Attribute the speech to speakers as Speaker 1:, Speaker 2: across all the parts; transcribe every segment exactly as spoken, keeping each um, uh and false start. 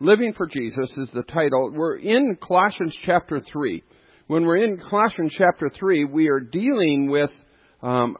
Speaker 1: Living for Jesus is the title. We're in Colossians chapter three. When we're in Colossians chapter three, we are dealing with um,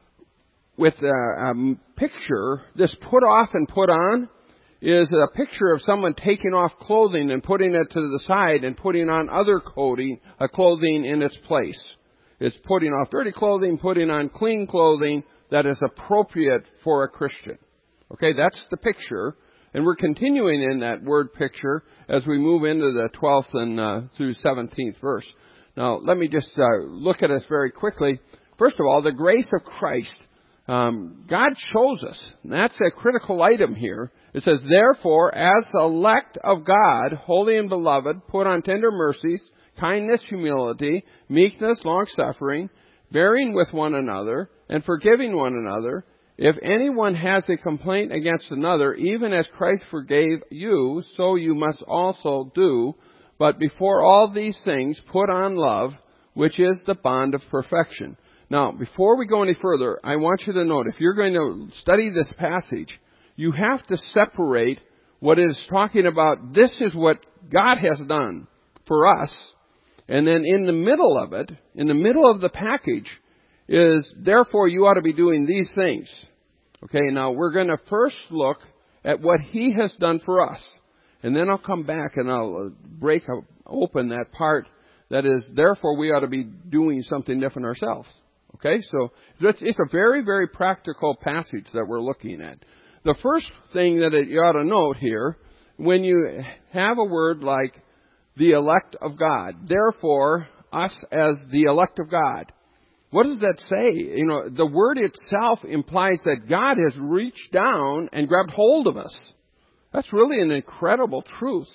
Speaker 1: with a, a picture. This put off and put on is a picture of someone taking off clothing and putting it to the side and putting on other clothing, uh, clothing in its place. It's putting off dirty clothing, putting on clean clothing that is appropriate for a Christian. Okay, that's the picture. And we're continuing in that word picture as we move into the twelfth and uh, through seventeenth verse. Now, let me just uh, look at us very quickly. First of all, the grace of Christ. Um, God chose us. And that's a critical item here. It says, therefore, as the elect of God, holy and beloved, put on tender mercies, kindness, humility, meekness, long-suffering, bearing with one another, and forgiving one another. If anyone has a complaint against another, even as Christ forgave you, so you must also do. But before all these things, put on love, which is the bond of perfection. Now, before we go any further, I want you to note, if you're going to study this passage, you have to separate what is talking about, this is what God has done for us, and then in the middle of it, in the middle of the package, is, therefore you ought to be doing these things. Okay, now we're going to first look at what He has done for us. And then I'll come back and I'll break open that part that is, therefore we ought to be doing something different ourselves. Okay, so it's a very, very practical passage that we're looking at. The first thing that you ought to note here, when you have a word like the elect of God, therefore us as the elect of God, what does that say? You know, the word itself implies that God has reached down and grabbed hold of us. That's really an incredible truth.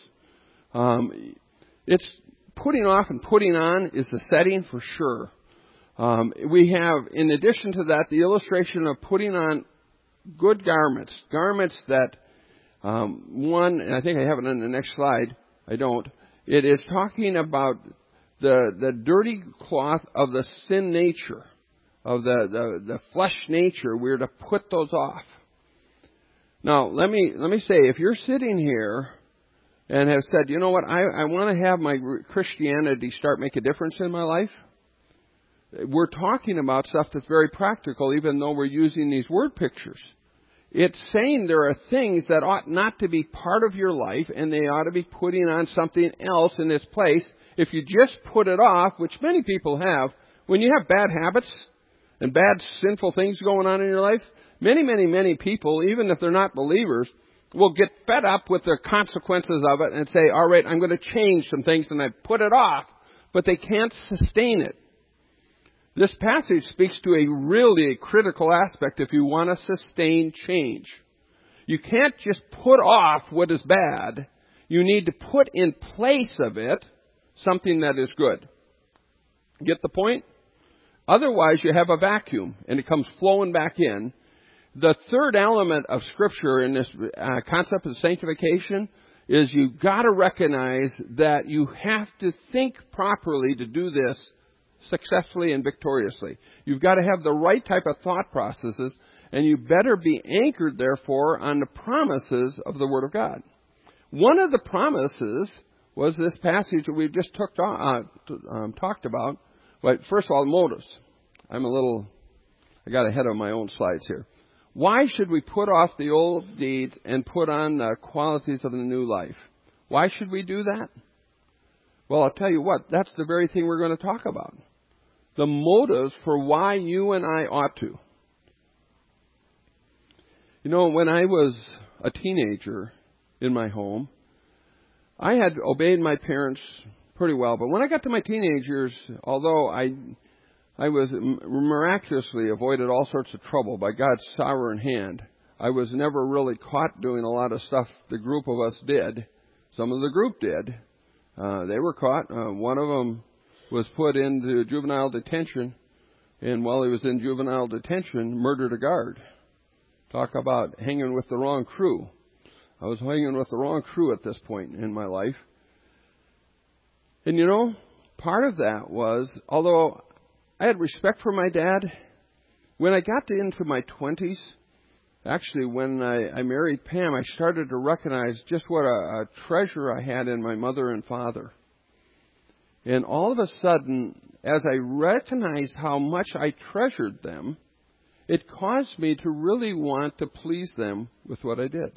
Speaker 1: Um, it's putting off and putting on is the setting for sure. Um, we have, in addition to that, the illustration of putting on good garments, garments that, um, one, and I think I have it on the next slide. I don't. It is talking about the the dirty cloth of the sin nature, of the, the, the flesh nature. We're to put those off. Now, let me let me say, if you're sitting here and have said, you know what, I, I want to have my Christianity start make a difference in my life, we're talking about stuff that's very practical, even though we're using these word pictures. It's saying there are things that ought not to be part of your life, and they ought to be putting on something else in its place. If you just put it off, which many people have, when you have bad habits and bad sinful things going on in your life, many, many, many people, even if they're not believers, will get fed up with the consequences of it and say, all right, I'm going to change some things, and I put it off, but they can't sustain it. This passage speaks to a really critical aspect if you want to sustain change. You can't just put off what is bad. You need to put in place of it something that is good. Get the point? Otherwise, you have a vacuum, and it comes flowing back in. The third element of Scripture in this uh, concept of sanctification is you've got to recognize that you have to think properly to do this successfully and victoriously. You've got to have the right type of thought processes, and you better be anchored, therefore, on the promises of the Word of God. One of the promises was this passage that we've just took, uh, um, talked about. But first of all, motives. I'm a little, I got ahead of my own slides here. Why should we put off the old deeds and put on the qualities of the new life? Why should we do that? Well, I'll tell you what, that's the very thing we're going to talk about. The motives for why you and I ought to. You know, when I was a teenager in my home, I had obeyed my parents pretty well. But when I got to my teenage years, although I I was miraculously avoided all sorts of trouble by God's sovereign hand, I was never really caught doing a lot of stuff the group of us did. Some of the group did. Uh, they were caught. Uh, one of them was put into juvenile detention, and while he was in juvenile detention, murdered a guard. Talk about hanging with the wrong crew. I was hanging with the wrong crew at this point in my life. And you know, part of that was, although I had respect for my dad, when I got to into my twenties, Actually, when I, I married Pam, I started to recognize just what a, a treasure I had in my mother and father. And all of a sudden, as I recognized how much I treasured them, it caused me to really want to please them with what I did.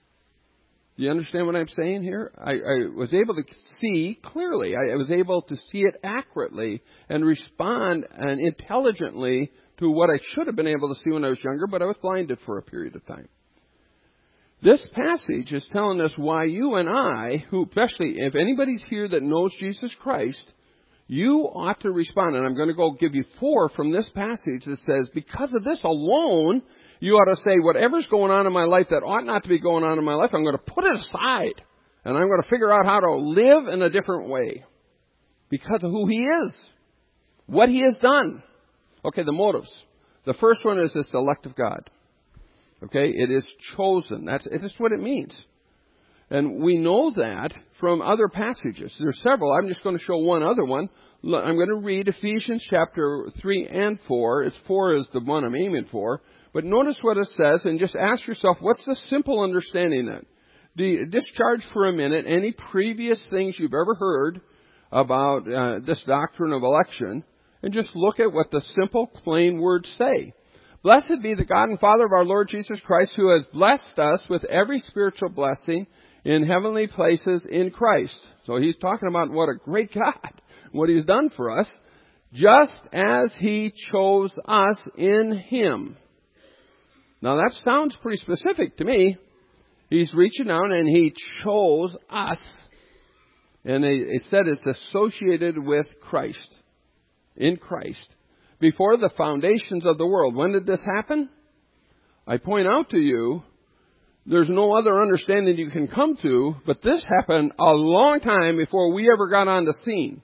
Speaker 1: Do you understand what I'm saying here? I, I was able to see clearly. I, I was able to see it accurately and respond and intelligently to what I should have been able to see when I was younger, but I was blinded for a period of time. This passage is telling us why you and I, who especially if anybody's here that knows Jesus Christ, you ought to respond. And I'm going to go give you four from this passage that says, because of this alone, you ought to say, whatever's going on in my life that ought not to be going on in my life, I'm going to put it aside. And I'm going to figure out how to live in a different way. Because of who He is. What He has done. Okay, the motives. The first one is this elect of God. Okay, it is chosen. That's it's what it means. And we know that from other passages. There's several. I'm just going to show one other one. I'm going to read Ephesians chapter three and four. It's four is the one I'm aiming for. But notice what it says and just ask yourself, what's the simple understanding then? The, discharge for a minute any previous things you've ever heard about uh, this doctrine of election and just look at what the simple, plain words say. Blessed be the God and Father of our Lord Jesus Christ, who has blessed us with every spiritual blessing in heavenly places in Christ. So He's talking about what a great God, what He's done for us, just as He chose us in Him. Now that sounds pretty specific to me. He's reaching down and He chose us. And it said it's associated with Christ, in Christ. Before the foundations of the world. When did this happen? I point out to you, there's no other understanding you can come to, but this happened a long time before we ever got on the scene.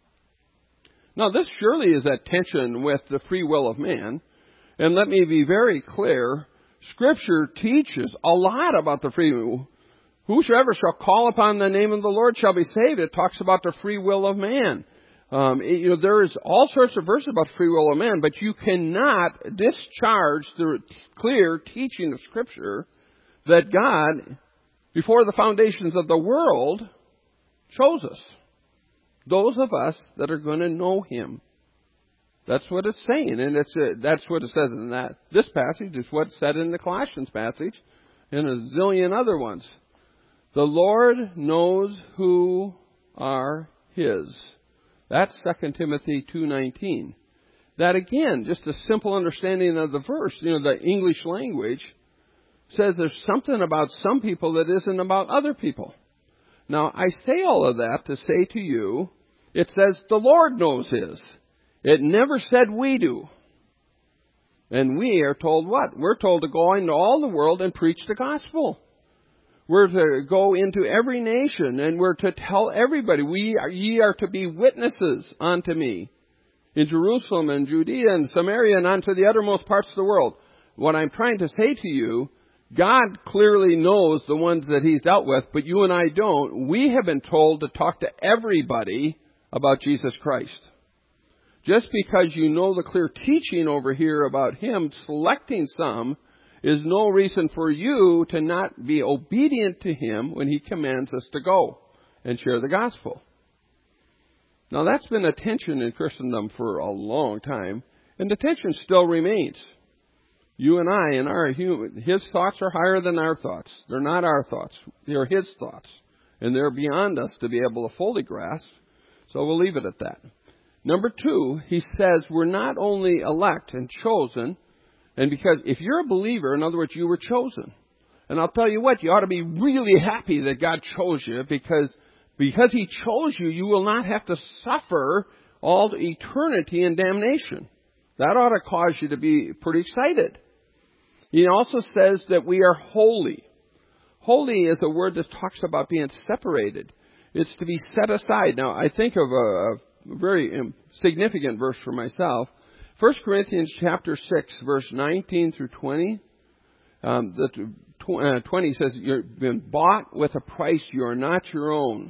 Speaker 1: Now, this surely is at tension with the free will of man. And let me be very clear, Scripture teaches a lot about the free will. Whosoever shall call upon the name of the Lord shall be saved. It talks about the free will of man. Um, you know, there is all sorts of verses about free will of man, but you cannot discharge the clear teaching of Scripture that God, before the foundations of the world, chose us. Those of us that are going to know Him. That's what it's saying, and it's a, that's what it says in that. This passage is what's said in the Colossians passage, and a zillion other ones. The Lord knows who are His. That's Second Timothy two nineteen. That again, just a simple understanding of the verse, you know, the English language says there's something about some people that isn't about other people. Now, I say all of that to say to you, it says the Lord knows His. It never said we do. And we are told what? We're told to go into all the world and preach the gospel. We're to go into every nation and we're to tell everybody, we are, ye are to be witnesses unto me in Jerusalem and Judea and Samaria and unto the uttermost parts of the world. What I'm trying to say to you, God clearly knows the ones that He's dealt with, but you and I don't. We have been told to talk to everybody about Jesus Christ. Just because you know the clear teaching over here about Him selecting some is no reason for you to not be obedient to Him when He commands us to go and share the gospel. Now that's been a tension in Christendom for a long time, and the tension still remains. You and I and our human, His thoughts are higher than our thoughts. They're not our thoughts. They're His thoughts. And they're beyond us to be able to fully grasp. So we'll leave it at that. Number two, He says we're not only elect and chosen, and because if you're a believer, in other words, you were chosen. And I'll tell you what, you ought to be really happy that God chose you because, because He chose you, you will not have to suffer all eternity in damnation. That ought to cause you to be pretty excited. He also says that we are holy. Holy is a word that talks about being separated. It's to be set aside. Now, I think of a, a very significant verse for myself. First Corinthians chapter six, verse nineteen through twenty. Um, the uh, twenty says, you've been bought with a price. You are not your own.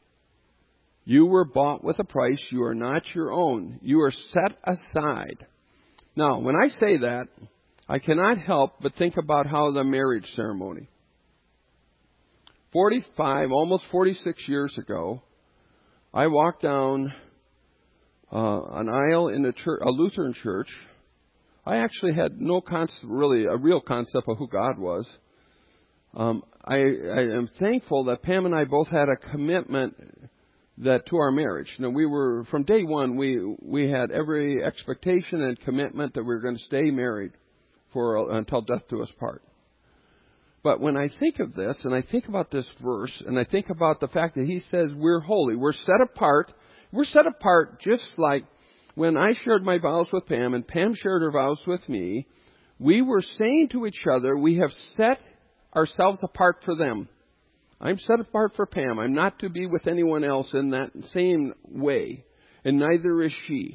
Speaker 1: You were bought with a price. You are not your own. You are set aside. Now, when I say that, I cannot help but think about how the marriage ceremony, forty-five, almost forty-six years ago, I walked down uh, an aisle in a, church, a Lutheran church. I actually had no concept, really a real concept of who God was. Um, I, I am thankful that Pam and I both had a commitment that to our marriage. You know, we were from day one. We we had every expectation and commitment that we were going to stay married for until death do us part. But when I think of this, and I think about this verse, and I think about the fact that he says we're holy, we're set apart. We're set apart just like when I shared my vows with Pam, and Pam shared her vows with me. We were saying to each other, we have set ourselves apart for them. I'm set apart for Pam. I'm not to be with anyone else in that same way, and neither is she.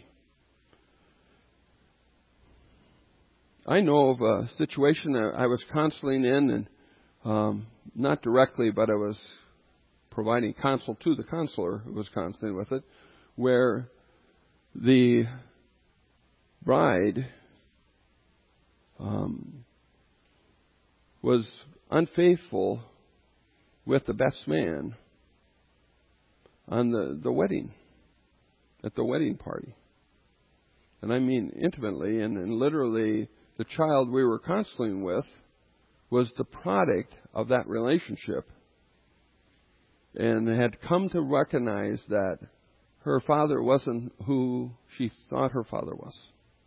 Speaker 1: I know of a situation that I was counseling in, and um, not directly, but I was providing counsel to the counselor who was counseling with it, where the bride um, was unfaithful with the best man on the, the wedding, at the wedding party. And I mean intimately, and, and literally the child we were counseling with was the product of that relationship, and had come to recognize that her father wasn't who she thought her father was.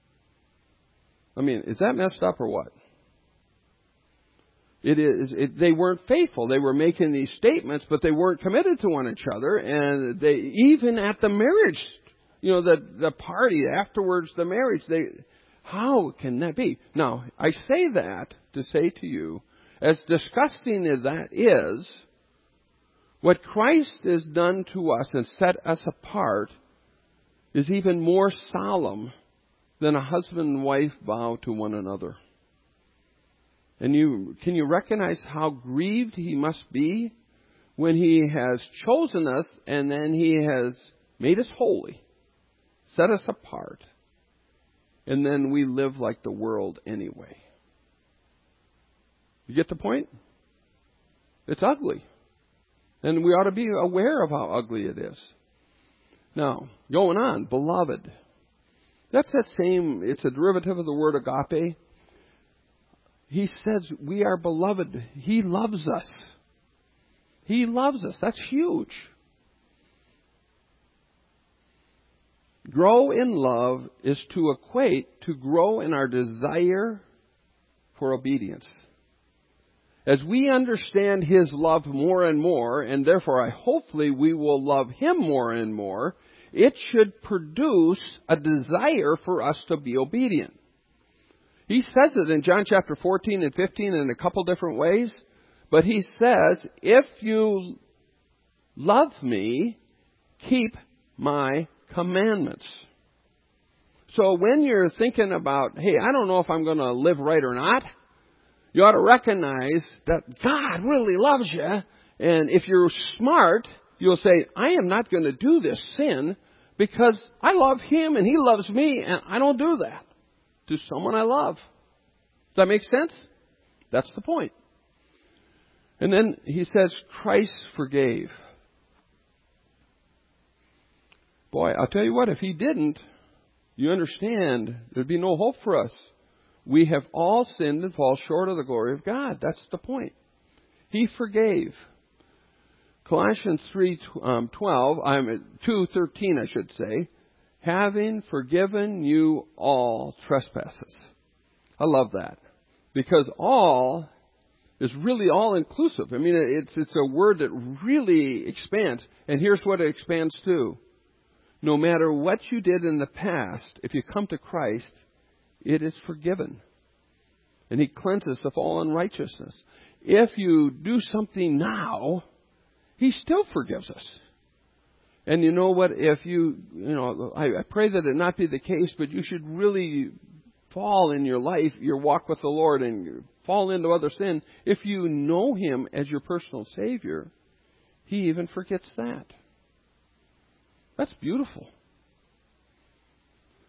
Speaker 1: I mean, is that messed up or what? It is. It, they weren't faithful. They were making these statements, but they weren't committed to one another. And they, even at the marriage, you know, the the party afterwards, the marriage, they, how can that be? Now, I say that to say to you, as disgusting as that is, what Christ has done to us and set us apart is even more solemn than a husband and wife vow to one another. And you can you recognize how grieved he must be when he has chosen us and then he has made us holy, set us apart, and then we live like the world anyway. You get the point? It's ugly. And we ought to be aware of how ugly it is. Now, going on, beloved. That's that same, it's a derivative of the word agape. He says we are beloved. He loves us. He loves us. That's huge. Grow in love is to equate to grow in our desire for obedience. As we understand His love more and more, and therefore I hopefully we will love Him more and more, it should produce a desire for us to be obedient. He says it in John chapter fourteen and fifteen in a couple different ways, but He says, if you love me, keep my commandments. So when you're thinking about, hey, I don't know if I'm going to live right or not, you ought to recognize that God really loves you. And if you're smart, you'll say, I am not going to do this sin because I love Him and He loves me, and I don't do that to someone I love. Does that make sense? That's the point. And then he says, Christ forgave. Boy, I'll tell you what, if He didn't, you understand, there'd be no hope for us. We have all sinned and fall short of the glory of God. That's the point. He forgave. Colossians three twelve, I'm two thirteen, I should say, having forgiven you all trespasses. I love that, because all is really all inclusive. I mean, it's it's a word that really expands. And here's what it expands to: no matter what you did in the past, if you come to Christ, it is forgiven. And He cleanses of all unrighteousness. If you do something now, He still forgives us. And you know what? If you, you know, I, I pray that it not be the case, but you should really fall in your life, your walk with the Lord, and fall into other sin. If you know Him as your personal Savior, He even forgets that. That's beautiful.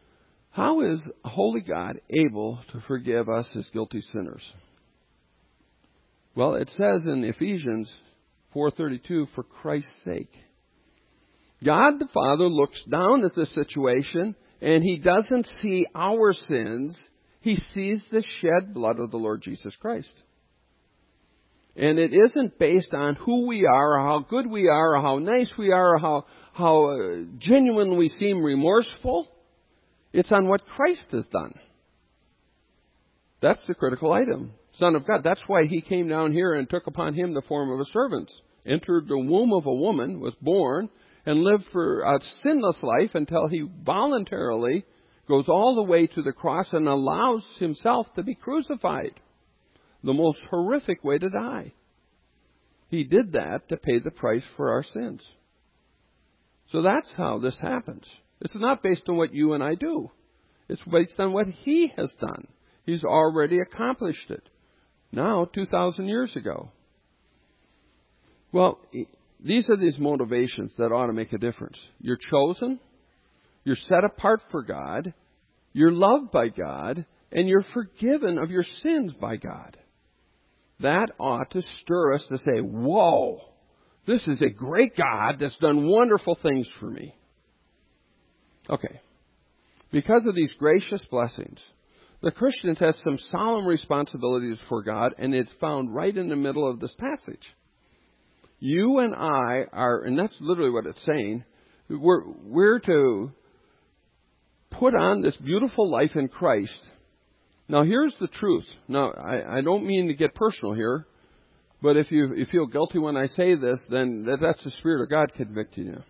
Speaker 1: How is a holy God able to forgive us as guilty sinners? Well, it says in Ephesians four thirty-two, for Christ's sake. God the Father looks down at the situation, and He doesn't see our sins. He sees the shed blood of the Lord Jesus Christ. And it isn't based on who we are, or how good we are, or how nice we are, or how, how uh, genuine we seem remorseful. It's on what Christ has done. That's the critical item. Son of God. That's why He came down here and took upon Him the form of a servant. Entered the womb of a woman, was born, and lived for a sinless life until He voluntarily goes all the way to the cross and allows Himself to be crucified. The most horrific way to die. He did that to pay the price for our sins. So that's how this happens. It's not based on what you and I do. It's based on what He has done. He's already accomplished it. Now, two thousand years ago. Well, these are these motivations that ought to make a difference. You're chosen. You're set apart for God. You're loved by God. And you're forgiven of your sins by God. That ought to stir us to say, whoa, this is a great God that's done wonderful things for me. Okay. Because of these gracious blessings, the Christian has some solemn responsibilities for God, and it's found right in the middle of this passage. You and I are, and that's literally what it's saying, we're, we're to put on this beautiful life in Christ. Now, here's the truth. Now, I, I don't mean to get personal here, but if you, you feel guilty when I say this, then that, that's the Spirit of God convicting you.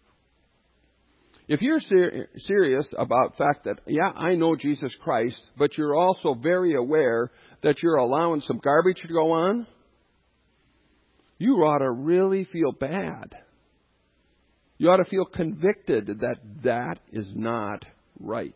Speaker 1: If you're ser- serious about the fact that, yeah, I know Jesus Christ, but you're also very aware that you're allowing some garbage to go on, you ought to really feel bad. You ought to feel convicted that that is not right.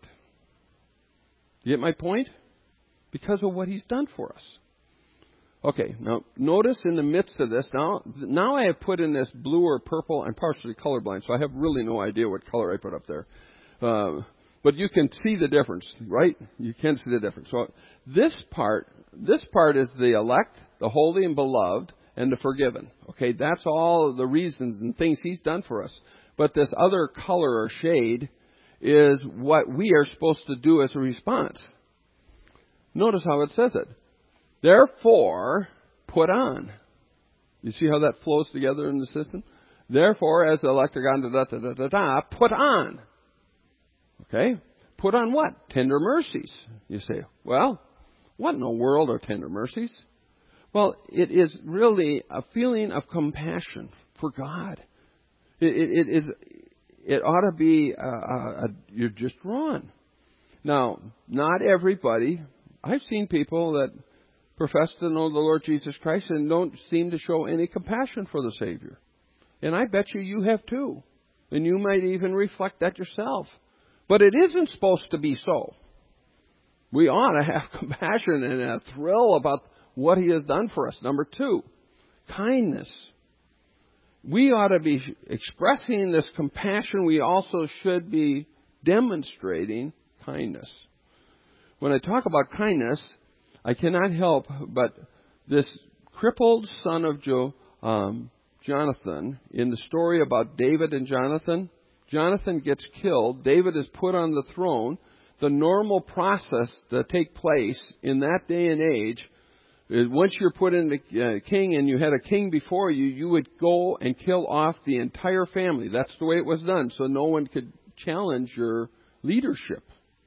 Speaker 1: You get my point? Because of what He's done for us. Okay, now notice in the midst of this, now now I have put in this blue or purple. I'm partially colorblind, so I have really no idea what color I put up there. Uh, but you can see the difference, right? You can see the difference. So this part, this part is the elect, the holy and beloved, and the forgiven. Okay, that's all the reasons and things He's done for us. But this other color or shade is what we are supposed to do as a response. Notice how it says it. Therefore, put on. You see how that flows together in the system? Therefore, as the elect are gone, da, da, da, da, da, put on. Okay? Put on what? Tender mercies. You say, well, what in the world are tender mercies? Well, it is really a feeling of compassion for God. It, it, it is. It ought to be. A, a, a, you're just wrong. Now, not everybody. I've seen people that profess to know the Lord Jesus Christ and don't seem to show any compassion for the Savior. And I bet you you have too. And you might even reflect that yourself. But it isn't supposed to be so. We ought to have compassion and a thrill about what He has done for us. Number two, kindness. We ought to be expressing this compassion. We also should be demonstrating kindness. When I talk about kindness, I cannot help but this crippled son of Jo, um, Jonathan, in the story about David and Jonathan, Jonathan gets killed. David is put on the throne. The normal process that take place in that day and age is once you're put in the uh, king and you had a king before you, you would go and kill off the entire family. That's the way it was done, so no one could challenge your leadership.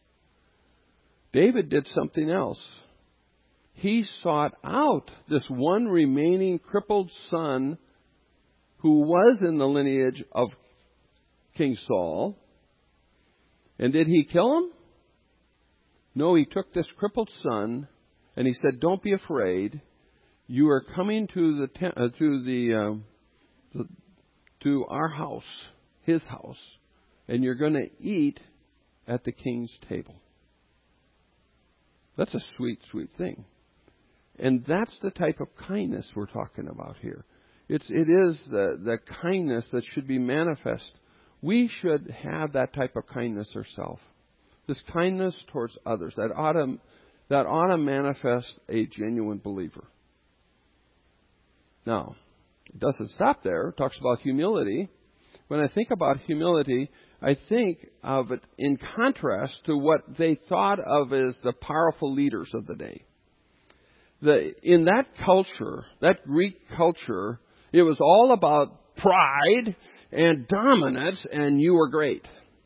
Speaker 1: David did something else. He sought out this one remaining crippled son who was in the lineage of King Saul. And did he kill him? No, he took this crippled son and he said, "Don't be afraid. You are coming to the te- uh, to the, uh, the to our house, his house, and you're going to eat at the king's table." That's a sweet, sweet thing. And that's the type of kindness we're talking about here. It's, it is the, the kindness that should be manifest. We should have that type of kindness ourselves. this kindness towards others, that ought to, that ought to manifest a genuine believer. Now, it doesn't stop there. It talks about humility. When I think about humility, I think of it in contrast to what they thought of as the powerful leaders of the day. The, in that culture, that Greek culture, it was all about pride and dominance, and you were great.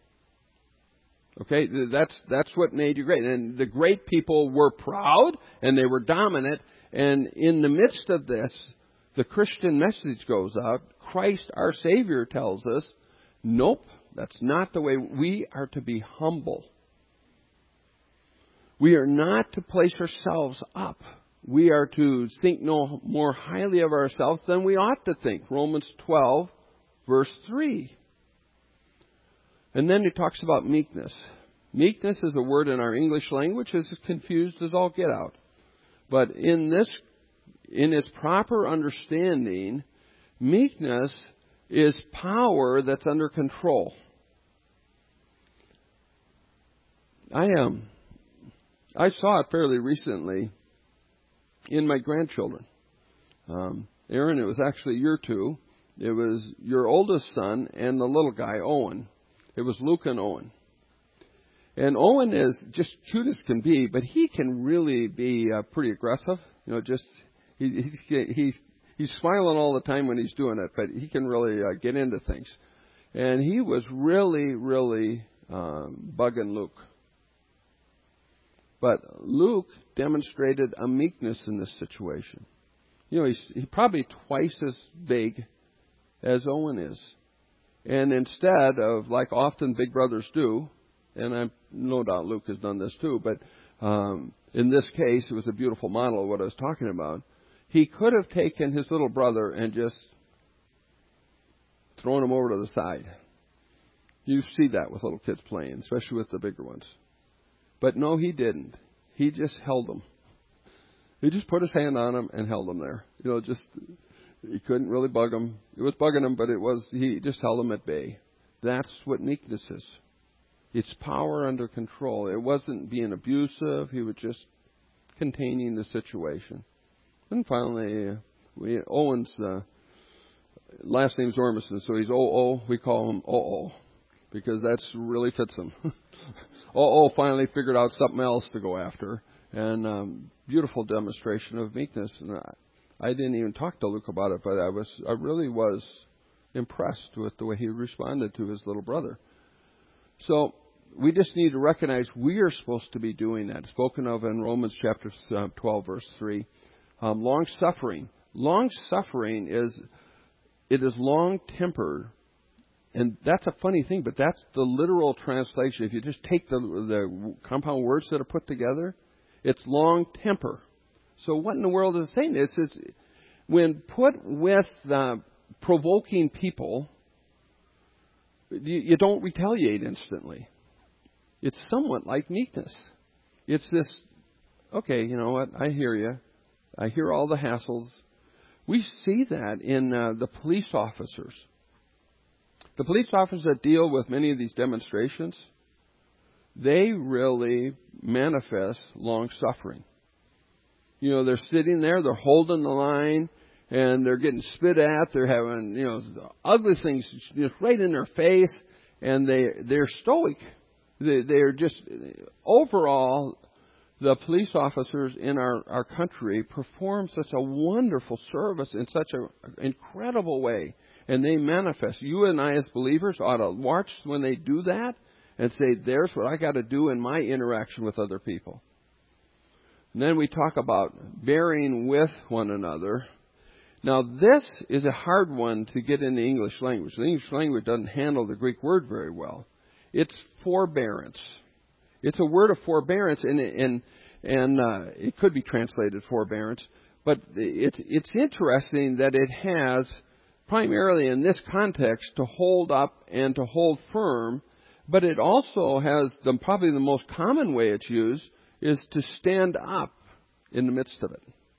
Speaker 1: Okay, that's that's what made you great. And the great people were proud, and they were dominant. And in the midst of this, the Christian message goes out. Christ, our Savior, tells us, nope, that's not the way. We are to be humble. We are not to place ourselves up. We are to think no more highly of ourselves than we ought to think. Romans twelve, verse three. And then it talks about meekness. Meekness is a word in our English language that's as confused as all get out. But in this, in its proper understanding, meekness is power that's under control. I am. Um, I saw it fairly recently in my grandchildren. Um, Aaron, it was actually your two. It was your oldest son and the little guy, Owen. It was Luke and Owen. And Owen is just cute as can be, but he can really be uh, pretty aggressive. You know, just he, he, he's he's smiling all the time when he's doing it, but he can really uh, get into things. And he was really, really um, bugging Luke. But Luke demonstrated a meekness in this situation. You know, he's he probably twice as big as Owen is. And instead of, like often big brothers do, and I no doubt Luke has done this too, but um, in this case, it was a beautiful model of what I was talking about. He could have taken his little brother and just thrown him over to the side. You see that with little kids playing, especially with the bigger ones. But no, he didn't. He just held him. He just put his hand on him and held him there. You know, just... He couldn't really bug him. It was bugging him, but it was he just held him at bay. That's what meekness is. It's power under control. It wasn't being abusive. He was just containing the situation. And finally, uh, we, Owen's uh, last name's Ormison, so he's O O. We call him O O because that's really fits him. O O finally figured out something else to go after, and um, beautiful demonstration of meekness. And I, I didn't even talk to Luke about it, but I was, I really was impressed with the way he responded to his little brother. So we just need to recognize we are supposed to be doing that. Spoken of in Romans chapter twelve, verse three. Um, long suffering. Long suffering is, it is long tempered. And that's a funny thing, but that's the literal translation. If you just take the, the compound words that are put together, it's long temper. So what in the world is it saying? It's, it's when put with uh, provoking people, you, you don't retaliate instantly. It's somewhat like meekness. It's this, okay, you know what, I hear you. I hear all the hassles. We see that in uh, the police officers. The police officers that deal with many of these demonstrations, they really manifest long suffering. You know, they're sitting there, they're holding the line, and they're getting spit at. They're having, you know, ugly things just right in their face, and they, they're stoic. They, they're just, overall, the police officers in our, our country perform such a wonderful service in such an incredible way, and they manifest. You and I as believers ought to watch when they do that and say, there's what I got to do in my interaction with other people. And then we talk about bearing with one another. Now, this is a hard one to get in the English language. The English language doesn't handle the Greek word very well. It's forbearance. It's a word of forbearance, and and and uh, it could be translated forbearance. But it's it's interesting that it has, primarily in this context, to hold up and to hold firm. But it also has the probably the most common way it's used is to stand up in the midst of it.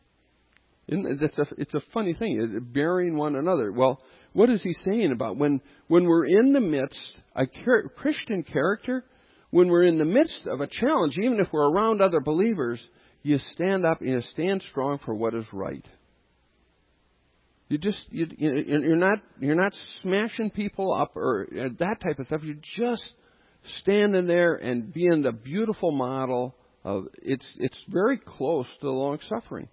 Speaker 1: And it's a, it's a funny thing, bearing one another. Well, what is he saying about when, when we're in the midst, a Christian character, when we're in the midst of a challenge, even if we're around other believers, you stand up and you stand strong for what is right. You just you, you're not you're not smashing people up or that type of stuff. You're just standing there and being the beautiful model of it's it's very close to long suffering.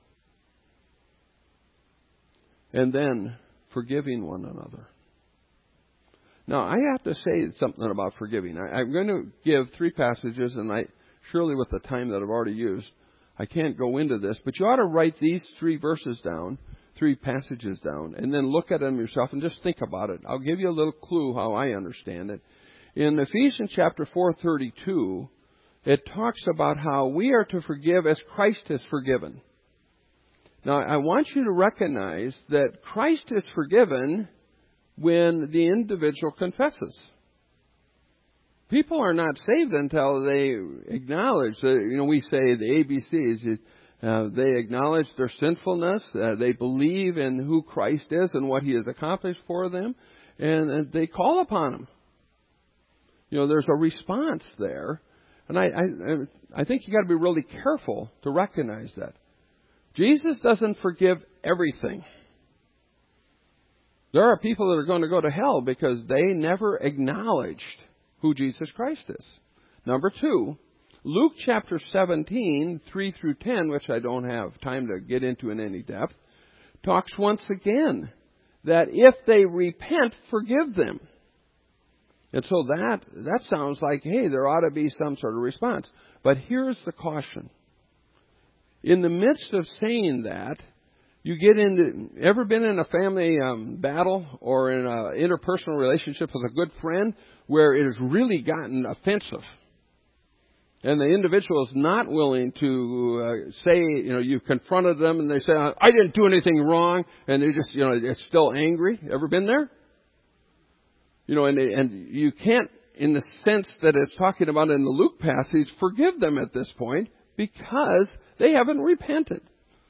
Speaker 1: And then forgiving one another. Now I have to say something about forgiving. I, I'm going to give three passages, and I surely with the time that I've already used, I can't go into this, but you ought to write these three verses down. Three passages down, and then look at them yourself and just think about it. I'll give you a little clue how I understand it. In Ephesians chapter four thirty-two, it talks about how we are to forgive as Christ has forgiven. Now, I want you to recognize that Christ is forgiven when the individual confesses. People are not saved until they acknowledge that, you know, we say the A B Cs. Uh, they acknowledge their sinfulness. Uh, they believe in who Christ is and what He has accomplished for them. And, and they call upon Him. You know, there's a response there. And I, I, I think you got to be really careful to recognize that. Jesus doesn't forgive everything. There are people that are going to go to hell because they never acknowledged who Jesus Christ is. Number two, Luke chapter seventeen, three through ten, which I don't have time to get into in any depth, talks once again that if they repent, forgive them. And so that, that sounds like, hey, there ought to be some sort of response. But here's the caution. In the midst of saying that, you get into, ever been in a family um, battle or in an interpersonal relationship with a good friend where it has really gotten offensive? And the individual is not willing to uh, say, you know, you've confronted them and they say, I didn't do anything wrong. And they just, you know, they're still angry. Ever been there? You know, and, and you can't, in the sense that it's talking about in the Luke passage, forgive them at this point because they haven't repented.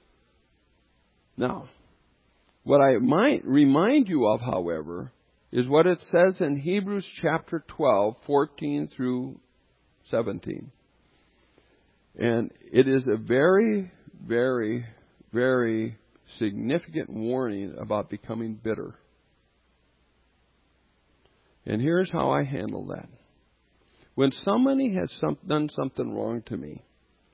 Speaker 1: Now, what I might remind you of, however, is what it says in Hebrews chapter twelve, fourteen through seventeen. And it is a very, very, very significant warning about becoming bitter. And here's how I handle that. When somebody has some, done something wrong to me,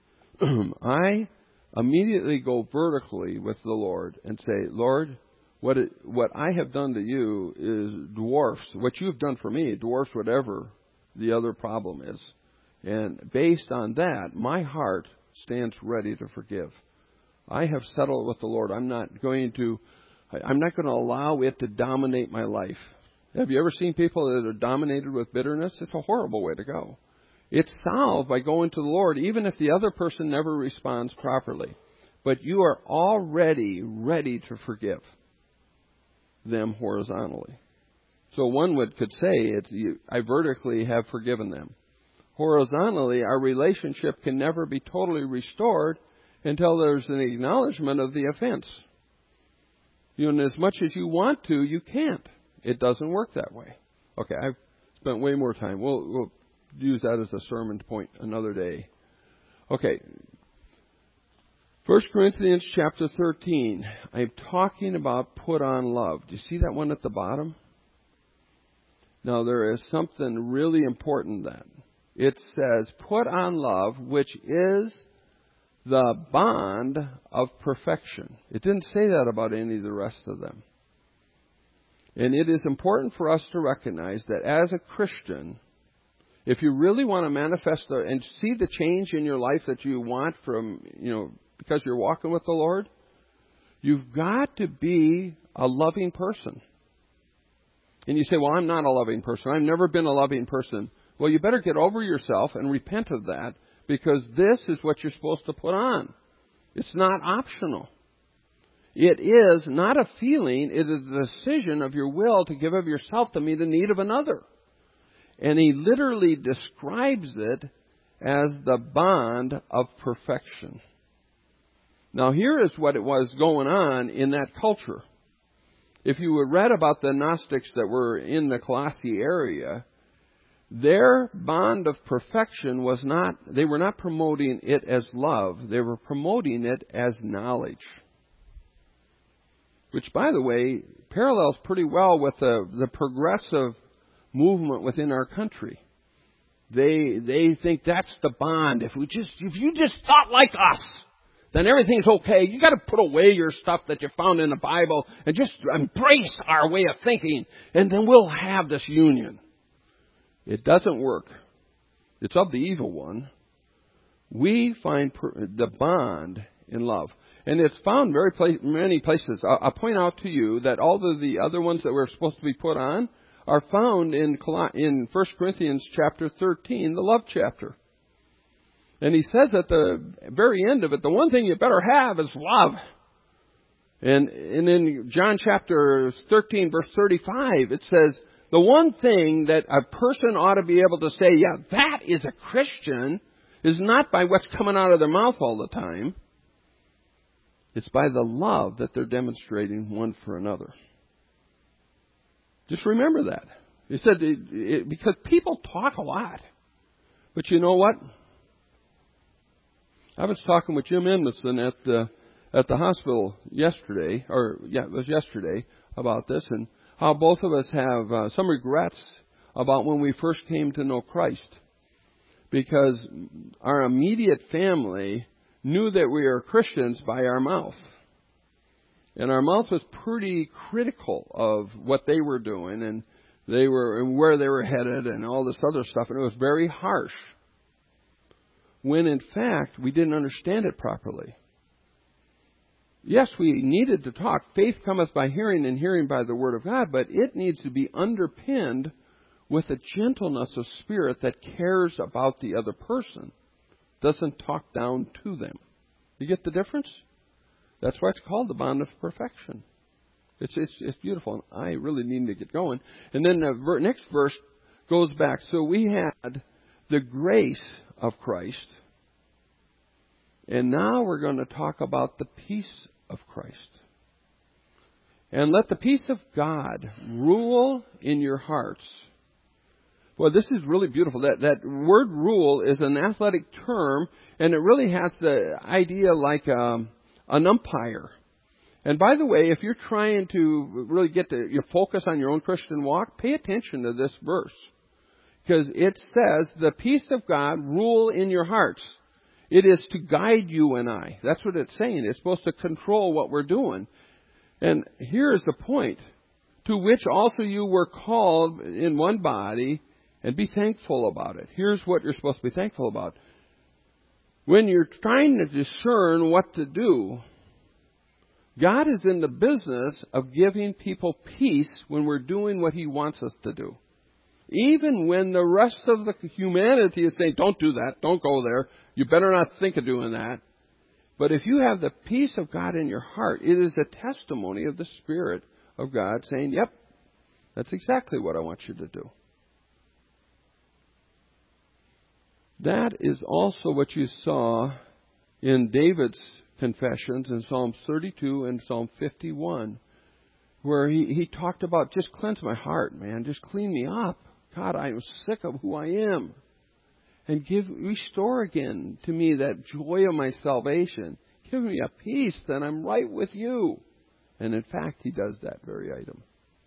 Speaker 1: I immediately go vertically with the Lord and say, Lord, what it, what I have done to you is dwarfs, what you've done for me dwarfs whatever the other problem is. And based on that, my heart stands ready to forgive. I have settled with the Lord. I'm not going to, I'm not going to allow it to dominate my life. Have you ever seen people that are dominated with bitterness? It's a horrible way to go. It's solved by going to the Lord, even if the other person never responds properly. But you are already ready to forgive them horizontally. So one would could say, it's, you, I vertically have forgiven them. Horizontally, our relationship can never be totally restored until there's an acknowledgement of the offense. You know, and as much as you want to, you can't. It doesn't work that way. Okay, I've spent way more time. We'll, we'll use that as a sermon point another day. Okay, First Corinthians chapter thirteen. I'm talking about put on love. Do you see that one at the bottom? Now, there is something really important then. It says, put on love, which is the bond of perfection. It didn't say that about any of the rest of them. And it is important for us to recognize that as a Christian, if you really want to manifest the, and see the change in your life that you want from, you know, because you're walking with the Lord, you've got to be a loving person. And you say, well, I'm not a loving person. I've never been a loving person. Well, you better get over yourself and repent of that, because this is what you're supposed to put on. It's not optional. It is not a feeling. It is a decision of your will to give of yourself to meet the need of another. And he literally describes it as the bond of perfection. Now, here is what it was going on in that culture. If you had read about the Gnostics that were in the Colossae area, Their bond of perfection was not, they were not promoting it as love. They were promoting it as knowledge. Which, by the way, parallels pretty well with the, the progressive movement within our country. They they think that's the bond. If we just if you just thought like us, then everything's okay. You got to put away your stuff that you found in the Bible and just embrace our way of thinking, and then we'll have this union. It doesn't work. It's of the evil one. We find per, the bond in love. And it's found very pla- many places. I'll, I'll point out to you that all of the other ones that were supposed to be put on are found in in First Corinthians chapter thirteen, the love chapter. And he says at the very end of it, the one thing you better have is love. And, and in John chapter thirteen, verse thirty-five, it says, the one thing that a person ought to be able to say, yeah, that is a Christian, is not by what's coming out of their mouth all the time. It's by the love that they're demonstrating one for another. Just remember that. He said, it, it, because people talk a lot. But you know what? I was talking with Jim Edmondson at the, at the hospital yesterday, or yeah, it was yesterday, about this, and how both of us have uh, some regrets about when we first came to know Christ. Because our immediate family knew that we were Christians by our mouth. And our mouth was pretty critical of what they were doing, and they were and where they were headed, and all this other stuff. And it was very harsh. When in fact we didn't understand it properly. Yes, we needed to talk. Faith cometh by hearing, and hearing by the word of God. But it needs to be underpinned with a gentleness of spirit that cares about the other person, doesn't talk down to them. You get the difference? That's why it's called the bond of perfection. It's it's, it's beautiful. And I really need to get going. And then the ver- next verse goes back. So we had the grace of Christ. And now we're going to talk about the peace of Christ. And let the peace of God rule in your hearts. Well, this is really beautiful. That that word rule is an athletic term, and it really has the idea like um, an umpire. And by the way, if you're trying to really get to your focus on your own Christian walk, pay attention to this verse. Because it says, the peace of God rule in your hearts. It is to guide you and I. That's what it's saying. It's supposed to control what we're doing. And here's the point. To which also you were called in one body, and be thankful about it. Here's what you're supposed to be thankful about. When you're trying to discern what to do, God is in the business of giving people peace when we're doing what He wants us to do. Even when the rest of the humanity is saying, don't do that, don't go there, you better not think of doing that. But if you have the peace of God in your heart, it is a testimony of the Spirit of God saying, yep, that's exactly what I want you to do. That is also what you saw in David's confessions in Psalm thirty-two and Psalm fifty-one, where he, he talked about, just cleanse my heart, man, just clean me up. God, I am sick of who I am. And give restore again to me that joy of my salvation. Give me a peace that I'm right with you. And in fact, he does that very item.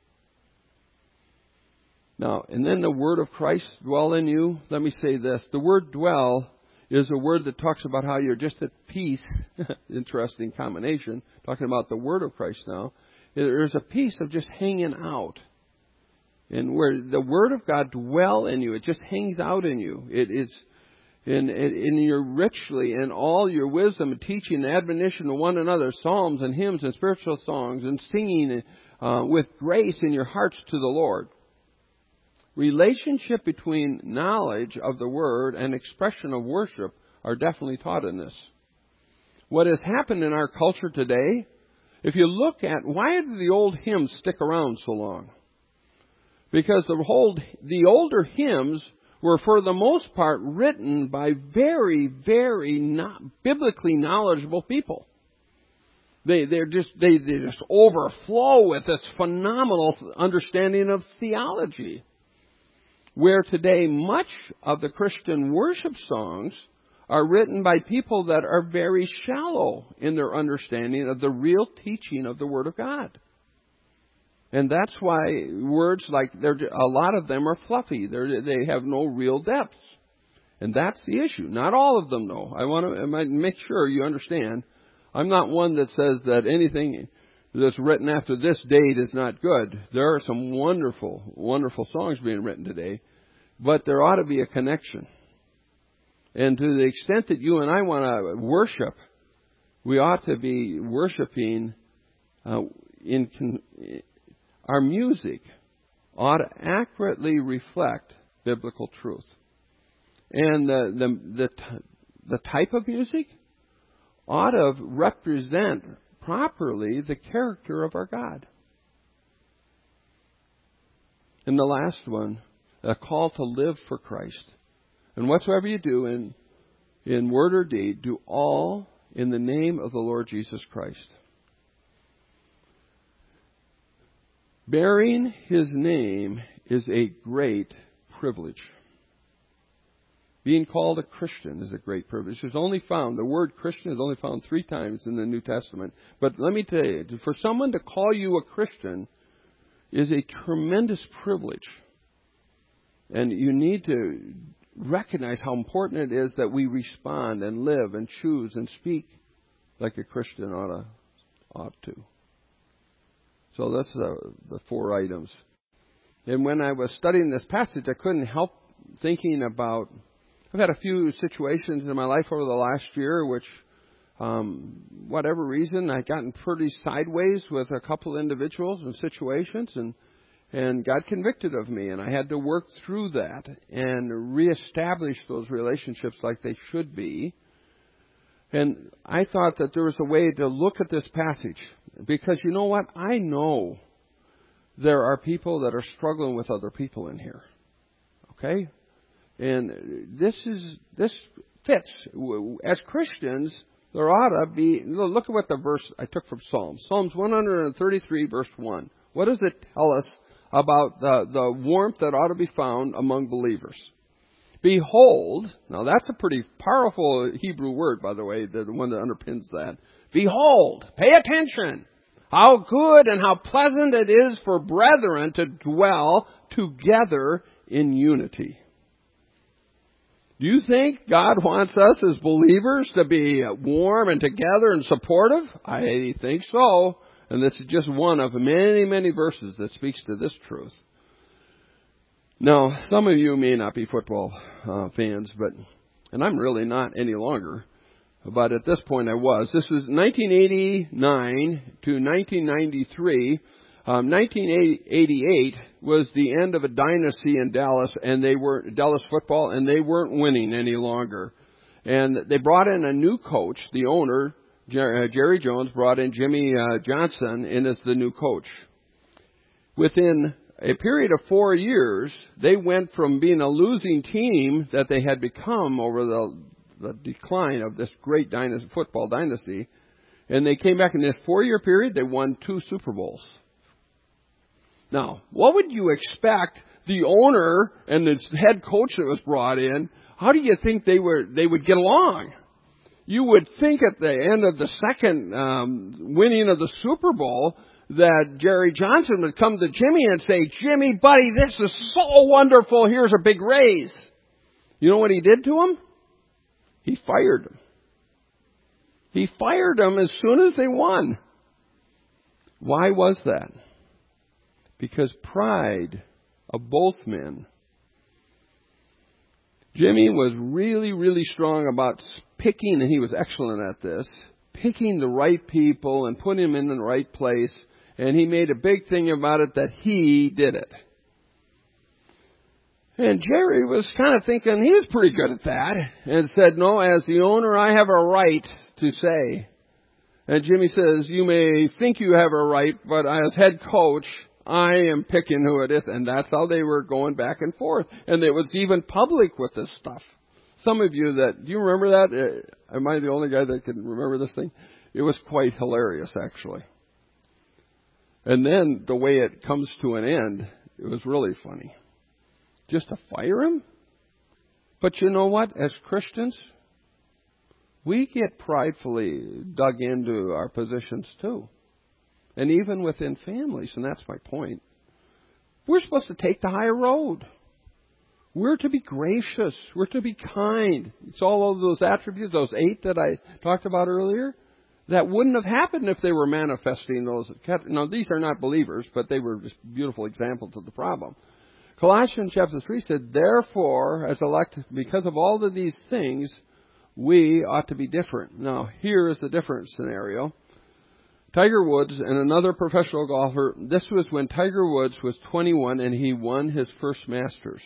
Speaker 1: Now, and then the word of Christ dwell in you. Let me say this. The word dwell is a word that talks about how you're just at peace. Interesting combination. Talking about the word of Christ now. There's a peace of just hanging out. And where the word of God dwell in you, it just hangs out in you. It is in, in your richly in all your wisdom and teaching and admonition to one another, psalms and hymns and spiritual songs, and singing uh, with grace in your hearts to the Lord. Relationship between knowledge of the Word and expression of worship are definitely taught in this. What has happened in our culture today, if you look at, why do the old hymns stick around so long? Because the whole, the older hymns were for the most part written by very, very not biblically knowledgeable people. They, they're just, they, they just overflow with this phenomenal understanding of theology. where today much of the Christian worship songs are written by people that are very shallow in their understanding of the real teaching of the Word of God. And that's why words like, they're, a lot of them are fluffy. They're, they have no real depth. And that's the issue. Not all of them, though. I want to make sure you understand. I'm not one that says that anything that's written after this date is not good. There are some wonderful, wonderful songs being written today. But there ought to be a connection. And to the extent that you and I want to worship, we ought to be worshiping uh, in... Con- Our music ought to accurately reflect biblical truth. And the, the, the, the type of music ought to represent properly the character of our God. And the last one, a call to live for Christ. And whatsoever you do in, in word or deed, do all in the name of the Lord Jesus Christ. Bearing His name is a great privilege. Being called a Christian is a great privilege. It's only found, the word Christian is only found three times in the New Testament. But let me tell you, for someone to call you a Christian is a tremendous privilege. And you need to recognize how important it is that we respond and live and choose and speak like a Christian ought to, ought to. So that's the, the four items. And when I was studying this passage, I couldn't help thinking about, I've had a few situations in my life over the last year which, um, whatever reason, I'd gotten pretty sideways with a couple individuals and situations, and and God convicted of me, and I had to work through that and reestablish those relationships like they should be. And I thought that there was a way to look at this passage. Because you know what? I know there are people that are struggling with other people in here. Okay? And this is, this fits. As Christians, there ought to be, look at what the verse I took from Psalms. Psalms one thirty-three, verse one. What does it tell us about the, the warmth that ought to be found among believers? Behold, now that's a pretty powerful Hebrew word, by the way, the one that underpins that. Behold, pay attention, how good and how pleasant it is for brethren to dwell together in unity. Do you think God wants us as believers to be warm and together and supportive? I think so. And this is just one of many, many verses that speaks to this truth. Now, some of you may not be football uh, fans, but, and I'm really not any longer, but at this point I was. This was nineteen eighty-nine to nineteen ninety-three. Um, nineteen eighty-eight was the end of a dynasty in Dallas, and they were Dallas football, and they weren't winning any longer. And they brought in a new coach. The owner, Jerry Jones, brought in Jimmy uh, Johnson in as the new coach. Within a period of four years, they went from being a losing team that they had become over the, the decline of this great dynasty, football dynasty, and they came back in this four-year period. They won two Super Bowls. Now, what would you expect the owner and the head coach that was brought in? How do you think they were? They would get along? You would think at the end of the second um, winning of the Super Bowl that Jerry Johnson would come to Jimmy and say, "Jimmy, buddy, this is so wonderful. Here's a big raise." You know what he did to him? He fired him. He fired him as soon as they won. Why was that? Because pride of both men. Jimmy was really, really strong about picking, and he was excellent at this, picking the right people and putting them in the right place. And he made a big thing about it that he did it. And Jerry was kind of thinking he was pretty good at that, and said, "No, as the owner, I have a right to say." And Jimmy says, "You may think you have a right, but as head coach, I am picking who it is." And that's how they were going back and forth. And it was even public with this stuff. Some of you that, do you remember that? Am I the only guy that can remember this thing? It was quite hilarious, actually. And then the way it comes to an end, it was really funny. just to fire him? But you know what? As Christians, we get pridefully dug into our positions too. And even within families, and that's my point. We're supposed to take the higher road. We're to be gracious. We're to be kind. It's all of those attributes, those eight that I talked about earlier, that wouldn't have happened if they were manifesting those. Now, these are not believers, but they were just beautiful examples of the problem. Colossians chapter three said, therefore, as elect, because of all of these things, we ought to be different. Now, here is the different scenario. Tiger Woods and another professional golfer, this was when Tiger Woods was twenty-one and he won his first Masters.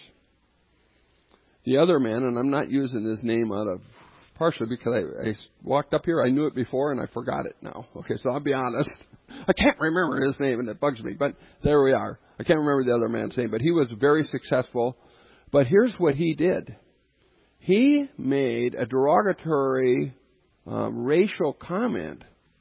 Speaker 1: The other man, and I'm not using his name out of partially because I, I walked up here, I knew it before, and I forgot it now. Okay, so I'll be honest. I can't remember his name, and it bugs me, but there we are. I can't remember the other man's name, but he was very successful. But here's what he did. He made a derogatory um, racial comment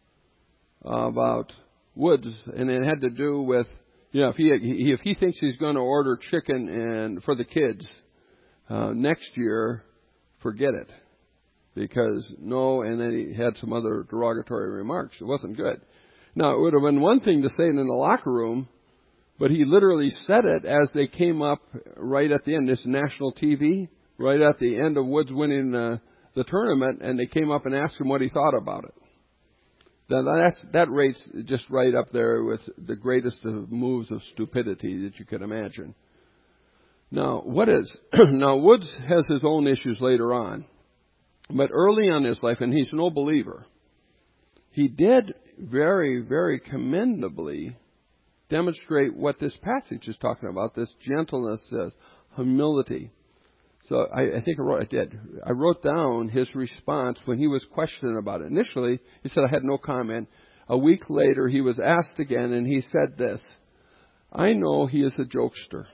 Speaker 1: about Woods, and it had to do with, you know, if he if he thinks he's going to order chicken and for the kids uh, next year, forget it, because no. And then he had some other derogatory remarks. It wasn't good. Now, it would have been one thing to say it in the locker room, but he literally said it as they came up right at the end. This national T V, right at the end of Woods winning uh, the tournament, and they came up and asked him what he thought about it. Now that's, that rate's just right up there with the greatest of moves of stupidity that you could imagine. Now, what is, now Woods has his own issues later on, but early on in his life, and he's no believer, he did very, very commendably demonstrate what this passage is talking about, this gentleness, this humility. So I, I think I, wrote, I did. I wrote down his response when he was questioned about it. Initially, he said, I had no comment. A week later, he was asked again, and he said this, I know he is a jokester.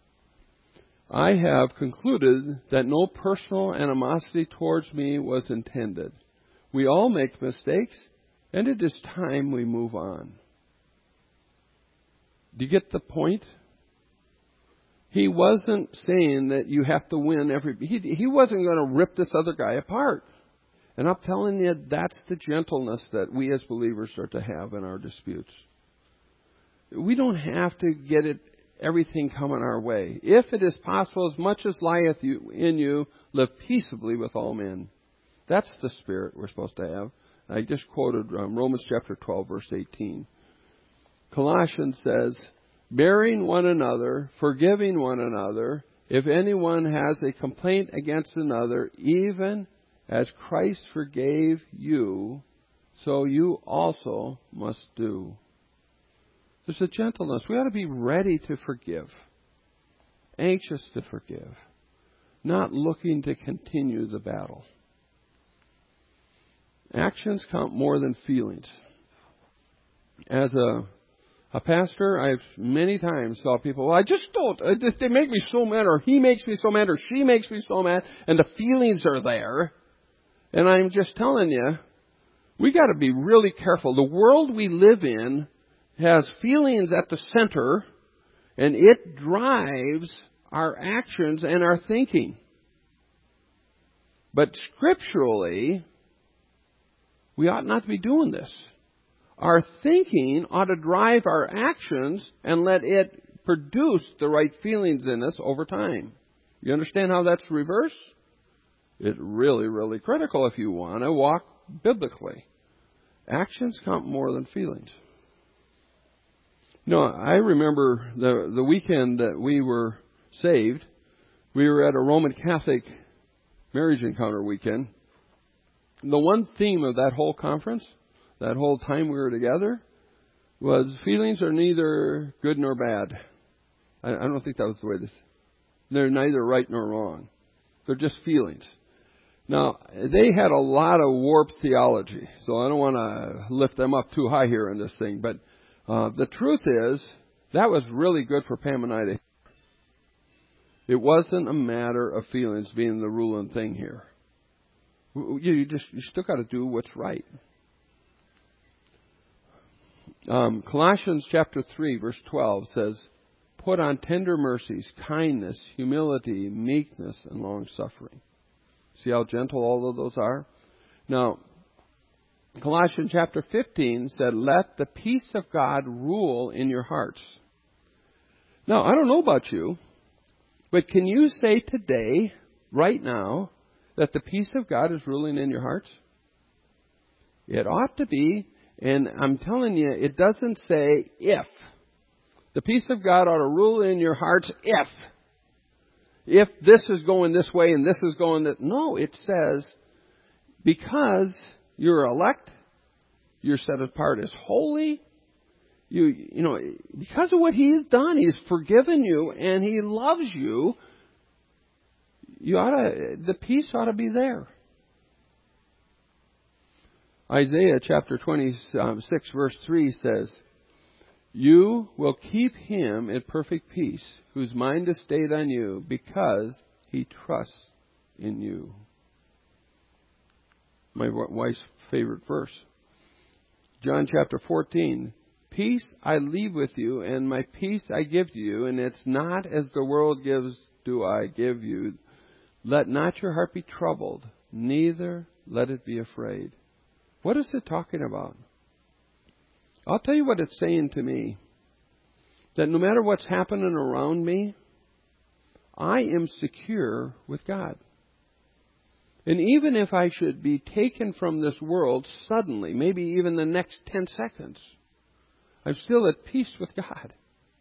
Speaker 1: I have concluded that no personal animosity towards me was intended. We all make mistakes, and it is time we move on. Do you get the point? He wasn't saying that you have to win every... He, he wasn't going to rip this other guy apart. And I'm telling you, that's the gentleness that we as believers are to have in our disputes. We don't have to get it, everything coming our way. If it is possible, as much as lieth you, in you, live peaceably with all men. That's the spirit we're supposed to have. I just quoted um, Romans chapter twelve, verse eighteen. Colossians says, bearing one another, forgiving one another, if anyone has a complaint against another, even as Christ forgave you, so you also must do. There's a gentleness. We ought to be ready to forgive, anxious to forgive, not looking to continue the battle. Actions count more than feelings. As a A pastor, I've many times saw people, well, I just don't, they make me so mad, or he makes me so mad, or she makes me so mad, and the feelings are there. And I'm just telling you, we got to be really careful. The world we live in has feelings at the center, and it drives our actions and our thinking. But scripturally, we ought not to be doing this. Our thinking ought to drive our actions and let it produce the right feelings in us over time. You understand how that's reversed? It's really, really critical if you want to walk biblically. Actions count more than feelings. You know, I remember the the weekend that we were saved, we were at a Roman Catholic marriage encounter weekend. The one theme of that whole conference, that whole time we were together, was feelings are neither good nor bad. I, I don't think that was the way this... They're neither right nor wrong. They're just feelings. Now, they had a lot of warped theology, so I don't want to lift them up too high here in this thing, but uh, the truth is, that was really good for Pam and I to hear. It wasn't a matter of feelings being the ruling thing here. You just you still got to do what's right. Um, Colossians chapter three, verse twelve says, put on tender mercies, kindness, humility, meekness, and long-suffering. See how gentle all of those are? Now, Colossians chapter fifteen said, let the peace of God rule in your hearts. Now, I don't know about you, but can you say today, right now, that the peace of God is ruling in your hearts? It ought to be, and I'm telling you, it doesn't say if. The peace of God ought to rule in your hearts if. If this is going this way and this is going that. No, it says because you're elect, you're set apart as holy. You, you know, because of what He's done, He's forgiven you and He loves you. You ought to, the peace ought to be there. Isaiah chapter twenty-six verse three says, you will keep him in perfect peace, whose mind is stayed on you, because he trusts in you. My wife's favorite verse. John chapter fourteen. Peace I leave with you, and my peace I give to you, and it's not as the world gives do I give you. Let not your heart be troubled, neither let it be afraid. What is it talking about? I'll tell you what it's saying to me. That no matter what's happening around me, I am secure with God. And even if I should be taken from this world suddenly, maybe even the next ten seconds, I'm still at peace with God.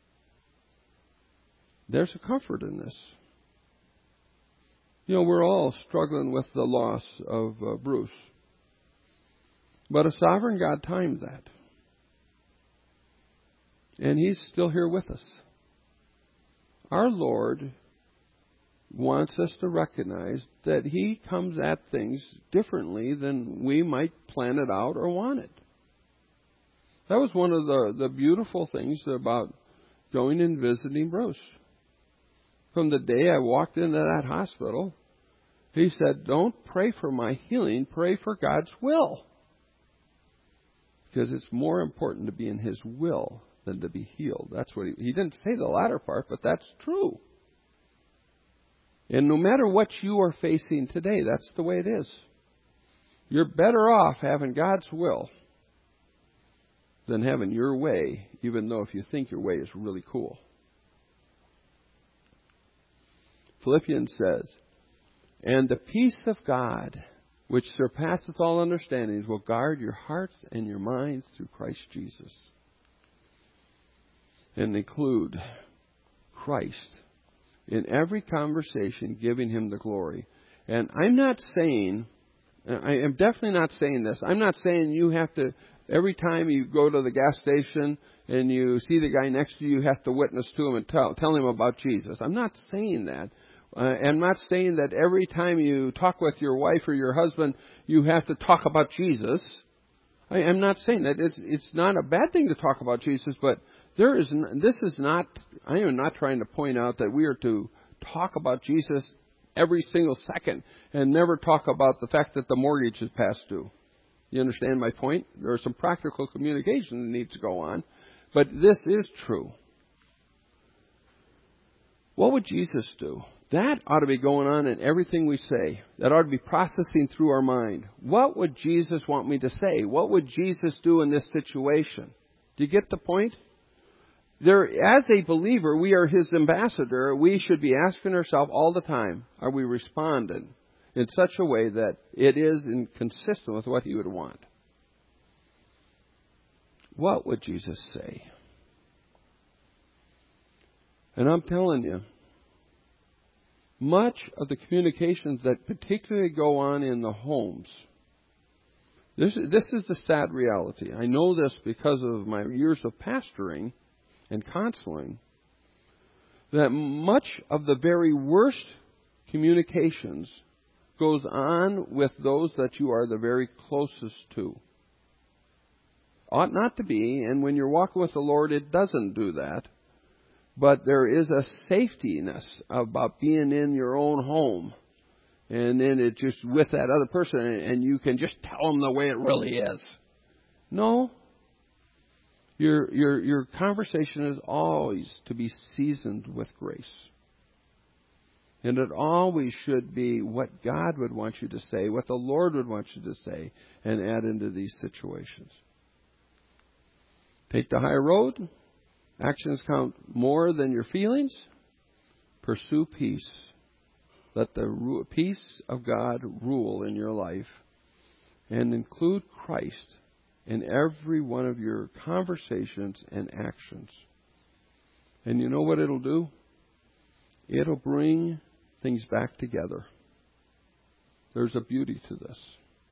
Speaker 1: There's a comfort in this. You know, we're all struggling with the loss of uh, Bruce. But a sovereign God timed that. And He's still here with us. Our Lord wants us to recognize that He comes at things differently than we might plan it out or want it. That was one of the, the beautiful things about going and visiting Bruce. From the day I walked into that hospital, he said, don't pray for my healing, pray for God's will. Because it's more important to be in His will than to be healed. That's what he, he didn't say the latter part, but that's true. And no matter what you are facing today, that's the way it is. You're better off having God's will than having your way, even though if you think your way is really cool. Philippians says, and the peace of God, which surpasseth all understandings, will guard your hearts and your minds through Christ Jesus. And include Christ in every conversation, giving Him the glory. And I'm not saying, I am definitely not saying this, I'm not saying you have to, every time you go to the gas station and you see the guy next to you, you have to witness to him and tell, tell him about Jesus. I'm not saying that. Uh, I'm not saying that every time you talk with your wife or your husband, you have to talk about Jesus. I am not saying that. It's, it's not a bad thing to talk about Jesus, but there is, this is not, I am not trying to point out that we are to talk about Jesus every single second and never talk about the fact that the mortgage is past due. You understand my point? There is some practical communication that needs to go on, but this is true. What would Jesus do? That ought to be going on in everything we say. That ought to be processing through our mind. What would Jesus want me to say? What would Jesus do in this situation? Do you get the point? There, as a believer, we are His ambassador. We should be asking ourselves all the time, are we responding in such a way that it is consistent with what He would want? What would Jesus say? And I'm telling you, much of the communications that particularly go on in the homes, this is, this is the sad reality. I know this because of my years of pastoring and counseling, that much of the very worst communications goes on with those that you are the very closest to. Ought not to be, and when you're walking with the Lord, it doesn't do that. But there is a safetiness about being in your own home. And then it just with that other person, and you can just tell them the way it really is. No. Your, your, your conversation is always to be seasoned with grace. And it always should be what God would want you to say, what the Lord would want you to say, and add into these situations. Take the high road. Actions count more than your feelings. Pursue peace. Let the peace of God rule in your life. And include Christ in every one of your conversations and actions. And you know what it'll do? It'll bring things back together. There's a beauty to this.